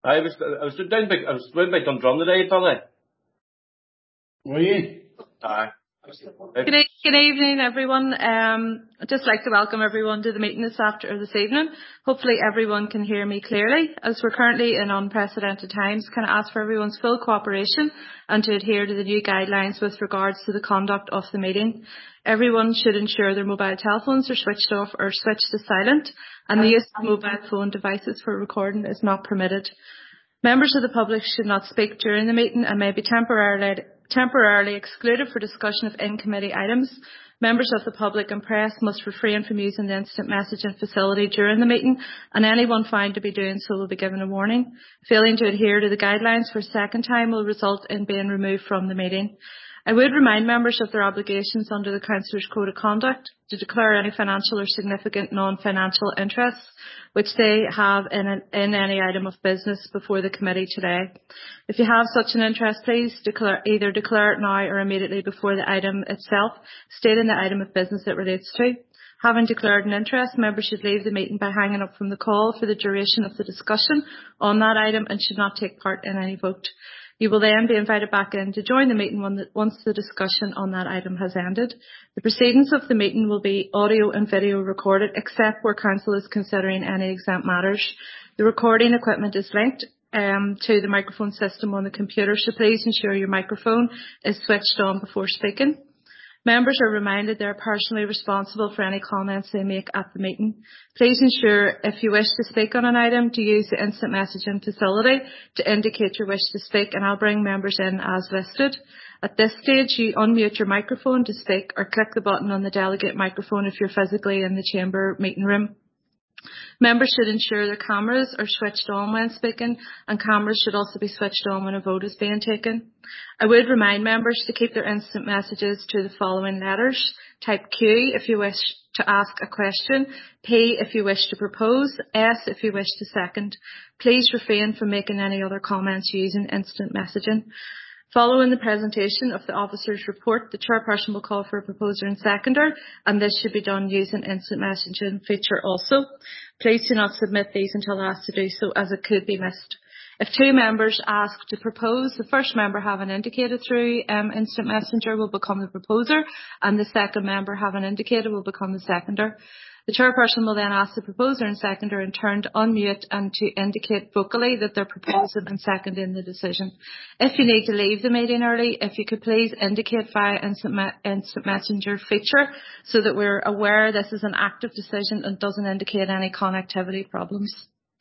I was down by Dundrum today, Billy. Were you? Aye. Good evening, everyone. I'd just like to welcome everyone to the meeting this evening. Hopefully everyone can hear me clearly. As we're currently in unprecedented times, can I ask for everyone's full cooperation and to adhere to the new guidelines with regards to the conduct of the meeting. Everyone should ensure their mobile telephones are switched off or switched to silent, and the use of mobile phone devices for recording is not permitted. Members of the public should not speak during the meeting and may be temporarily excluded for discussion of in-committee items. Members of the public and press must refrain from using the instant messaging facility during the meeting, and anyone found to be doing so will be given a warning. Failing to adhere to the guidelines for a second time will result in being removed from the meeting. I would remind members of their obligations under the Councillors' Code of Conduct to declare any financial or significant non-financial interests which they have in any item of business before the committee today. If you have such an interest, please either declare it now or immediately before the item itself, stating the item of business it relates to. Having declared an interest, members should leave the meeting by hanging up from the call for the duration of the discussion on that item and should not take part in any vote. You will then be invited back in to join the meeting once the discussion on that item has ended. The proceedings of the meeting will be audio and video recorded, except where Council is considering any exempt matters. The recording equipment is linked to the microphone system on the computer, so please ensure your microphone is switched on before speaking. Members are reminded they are personally responsible for any comments they make at the meeting. Please ensure, if you wish to speak on an item, to use the instant messaging facility to indicate your wish to speak, and I'll bring members in as listed. At this stage, you unmute your microphone to speak or click the button on the delegate microphone if you're physically in the chamber meeting room. Members should ensure their cameras are switched on when speaking, and cameras should also be switched on when a vote is being taken. I would remind members to keep their instant messages to the following letters. Type Q if you wish to ask a question, P if you wish to propose, S if you wish to second. Please refrain from making any other comments using instant messaging. Following the presentation of the officer's report, the chairperson will call for a proposer and seconder, and this should be done using instant messaging feature also. Please do not submit these until asked to do so, as it could be missed. If two members ask to propose, the first member having indicated through instant messenger will become the proposer, and the second member having indicated will become the seconder. The chairperson will then ask the proposer and seconder in turn to unmute and to indicate vocally that they're proposing and seconding the decision. If you need to leave the meeting early, if you could please indicate via instant messenger feature so that we're aware this is an active decision and doesn't indicate any connectivity problems.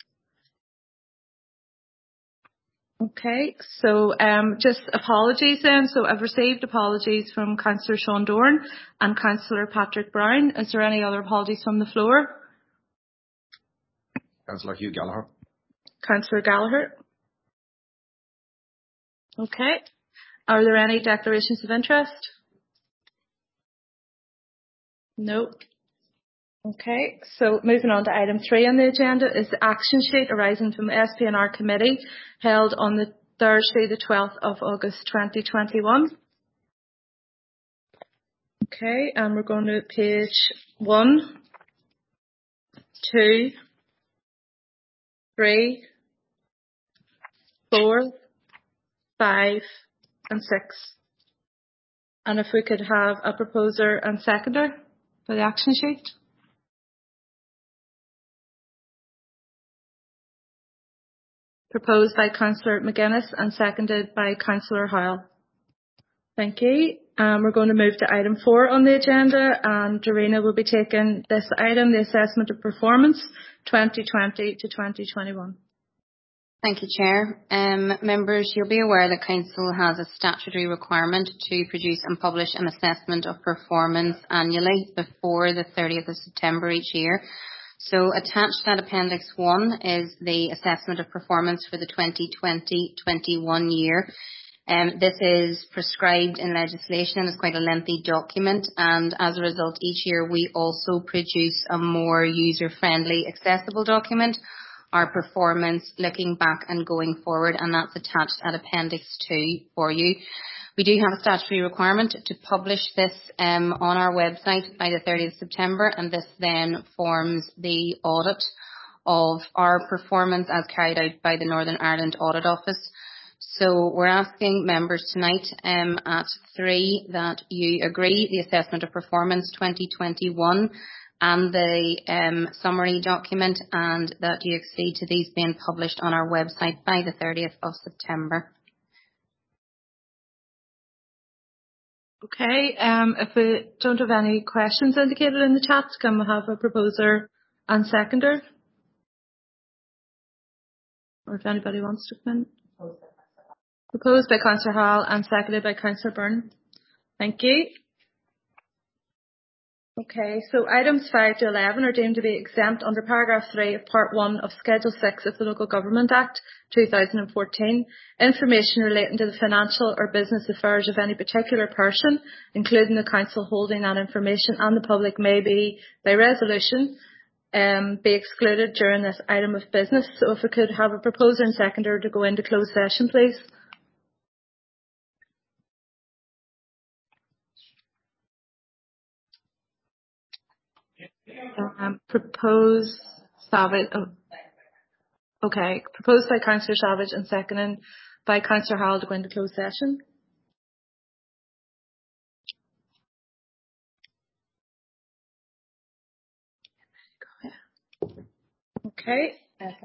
Okay, so just apologies then. So I've received apologies from Councillor Sean Dorn and Councillor Patrick Brown. Is there any other apologies from the floor? Councillor Hugh Gallagher. Councillor Gallagher. Okay. Are there any declarations of interest? No. Okay, so moving on to item 3 on the agenda is the action sheet arising from the SPNR committee held on the Thursday, the 12th of August 2021. Okay, and we're going to page 1, 2, 3, 4, 5 and 6. And if we could have a proposer and seconder for the action sheet. Proposed by Councillor McGuinness and seconded by Councillor Hoyle. Thank you. We're going to move to item 4 on the agenda, and Dorina will be taking this item, the assessment of performance 2020 to 2021. Thank you, Chair. Members, you'll be aware that Council has a statutory requirement to produce and publish an assessment of performance annually before the 30th of September each year. So attached at Appendix 1 is the assessment of performance for the 2020-21 year. This is prescribed in legislation and is quite a lengthy document, and as a result each year we also produce a more user-friendly, accessible document, our performance looking back and going forward, and that's attached at Appendix 2 for you. We do have a statutory requirement to publish this on our website by the 30th of September, and this then forms the audit of our performance as carried out by the Northern Ireland Audit Office. So we're asking members tonight at 3 that you agree the Assessment of Performance 2021 and the summary document, and that you accede to these being published on our website by the 30th of September. Okay, if we don't have any questions indicated in the chat, can we have a proposer and seconder? Or if anybody wants to come in. Proposed by Councillor Hall and seconded by Councillor Byrne. Thank you. Okay, so items 5 to 11 are deemed to be exempt under paragraph 3 of part 1 of Schedule 6 of the Local Government Act 2014. Information relating to the financial or business affairs of any particular person, including the council holding that information and the public, may be, by resolution, be excluded during this item of business. So if we could have a proposer and seconder to go into closed session, please. Proposed Savage. Oh, okay. Proposed by Councillor Savage and seconded by Councillor Hall to go into closed session. Okay.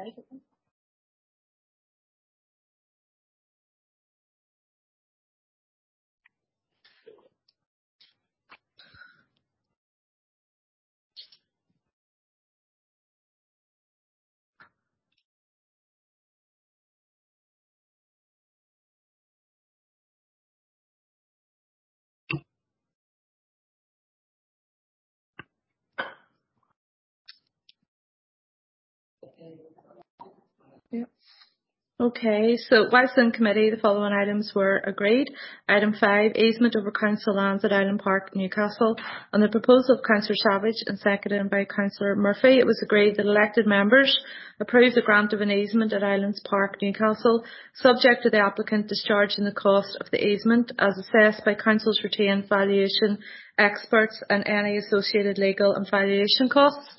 Yep. Okay, so whilst in committee, the following items were agreed. Item 5, easement over council lands at Island Park, Newcastle. On the proposal of Councillor Savage and seconded by Councillor Murphy, it was agreed that elected members approve the grant of an easement at Islands Park, Newcastle, subject to the applicant discharging the cost of the easement as assessed by council's retained valuation experts and any associated legal and valuation costs.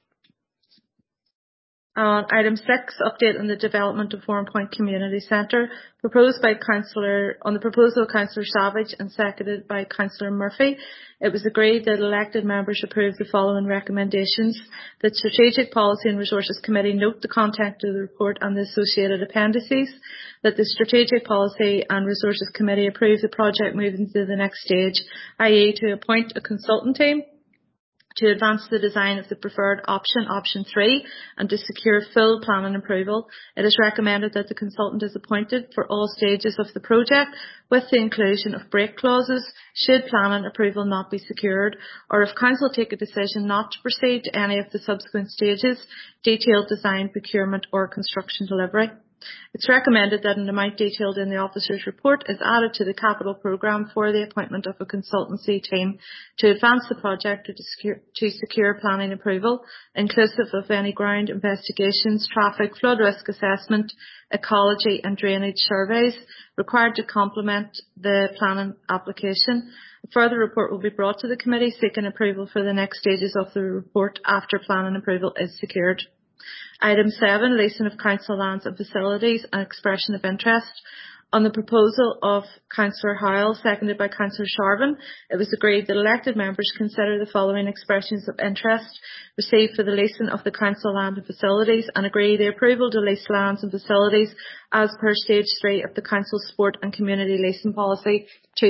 On item 6, update on the development of Warren Point Community Centre, proposed by on the proposal of Councillor Savage and seconded by Councillor Murphy. It was agreed that elected members approve the following recommendations: that Strategic Policy and Resources Committee note the content of the report and the associated appendices, that the Strategic Policy and Resources Committee approve the project moving to the next stage, i.e. to appoint a consultant team to advance the design of the preferred option, option 3, and to secure full planning approval. It is recommended that the consultant is appointed for all stages of the project, with the inclusion of break clauses should planning approval not be secured, or if council take a decision not to proceed to any of the subsequent stages, detailed design, procurement or construction delivery. It's recommended that an amount detailed in the officer's report is added to the capital programme for the appointment of a consultancy team to advance the project to secure planning approval, inclusive of any ground investigations, traffic, flood risk assessment, ecology and drainage surveys required to complement the planning application. A further report will be brought to the committee seeking approval for the next stages of the report after planning approval is secured. Item 7, leasing of council lands and facilities and expression of interest. On the proposal of Councillor Howell, seconded by Councillor Sharvin, it was agreed that elected members consider the following expressions of interest received for the leasing of the council land and facilities and agree the approval to lease lands and facilities as per stage 3 of the council sport and community leasing policy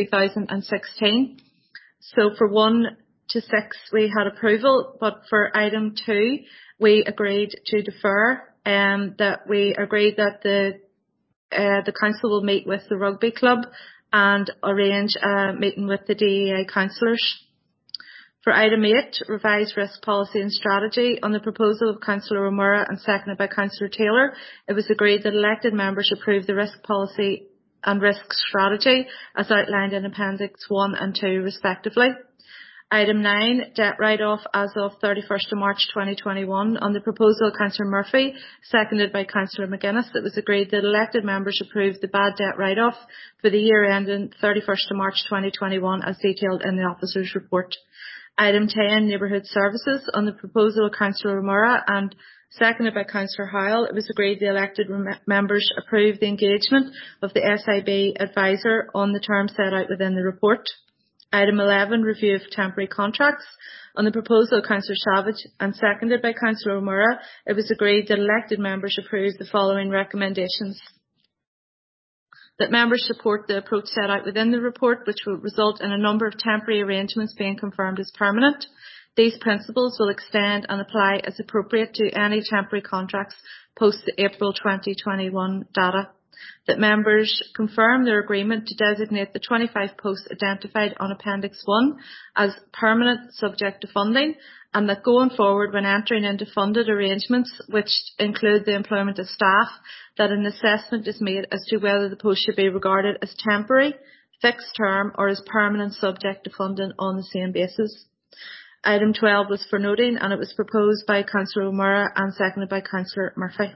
2016. So for 1 to 6 we had approval, but for item 2 we agreed to defer, that we agreed that the council will meet with the rugby club and arrange a meeting with the DEA councillors. For item 8, revised risk policy and strategy, on the proposal of Councillor O'Meara and seconded by Councillor Taylor, it was agreed that elected members approve the risk policy and risk strategy as outlined in Appendix 1 and 2 respectively. Item 9, debt write-off as of 31st of March 2021. On the proposal of Councillor Murphy, seconded by Councillor McGuinness, it was agreed that elected members approve the bad debt write-off for the year ending 31st of March 2021 as detailed in the officer's report. Item 10, Neighbourhood Services, on the proposal of Councillor O'Meara and seconded by Councillor Howell. It was agreed the elected members approve the engagement of the SIB advisor on the terms set out within the report. Item 11, Review of Temporary Contracts. On the proposal of Councillor Savage and seconded by Councillor O'Meara, it was agreed that elected members approve the following recommendations. That members support the approach set out within the report, which will result in a number of temporary arrangements being confirmed as permanent. These principles will extend and apply as appropriate to any temporary contracts post the April 2021 data. That members confirm their agreement to designate the 25 posts identified on Appendix 1 as permanent subject to funding, and that going forward when entering into funded arrangements, which include the employment of staff, that an assessment is made as to whether the post should be regarded as temporary, fixed term or as permanent subject to funding on the same basis. Item 12 was for noting, and it was proposed by Councillor O'Meara and seconded by Councillor Murphy.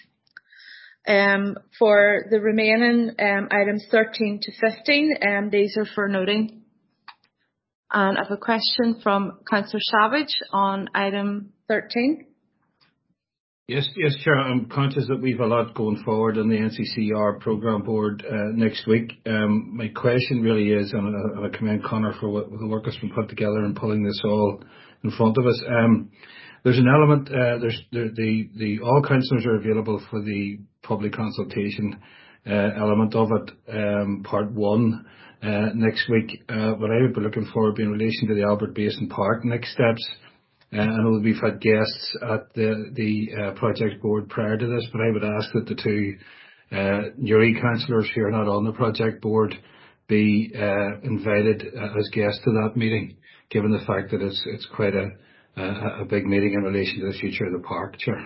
For the remaining items 13 to 15, these are for noting. And I have a question from Councillor Savage on item 13. Yes, Chair. I'm conscious that we've a lot going forward on the NCCR programme board next week. My question really is, and I commend Conor for the work that's been put together in pulling this all in front of us. There's an element. All councillors are available for the public consultation element of it, part 1 next week. What I would be looking for would be in relation to the Albert Basin Park next steps. I know we've had guests at the project board prior to this, but I would ask that the two Newry councillors who are not on the project board be invited as guests to that meeting, given the fact that it's quite a big meeting in relation to the future of the park, Chair.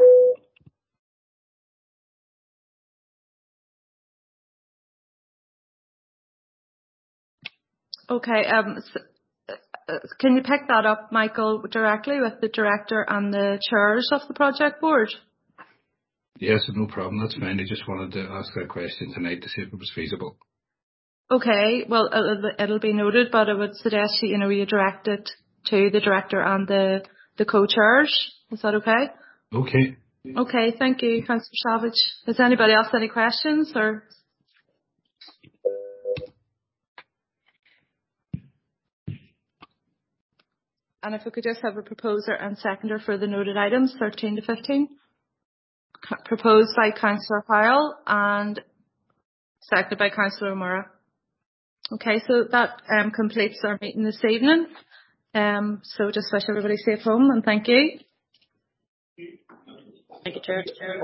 Okay, can you pick that up, Michael, directly with the director and the chairs of the project board? Yes, no problem. That's fine. I just wanted to ask that question tonight to see if it was feasible. Okay, well, it'll be noted, but I would suggest you direct it to the director and the co-chairs. Is that okay? Okay. Okay, thank you, Councillor Savage. Has anybody else any questions or? And if we could just have a proposer and seconder for the noted items, 13 to 15. Proposed by Councillor Howell and seconded by Councillor O'Meara. Okay, so that completes our meeting this evening. So just wish everybody safe home and thank you. Thank you, Chair.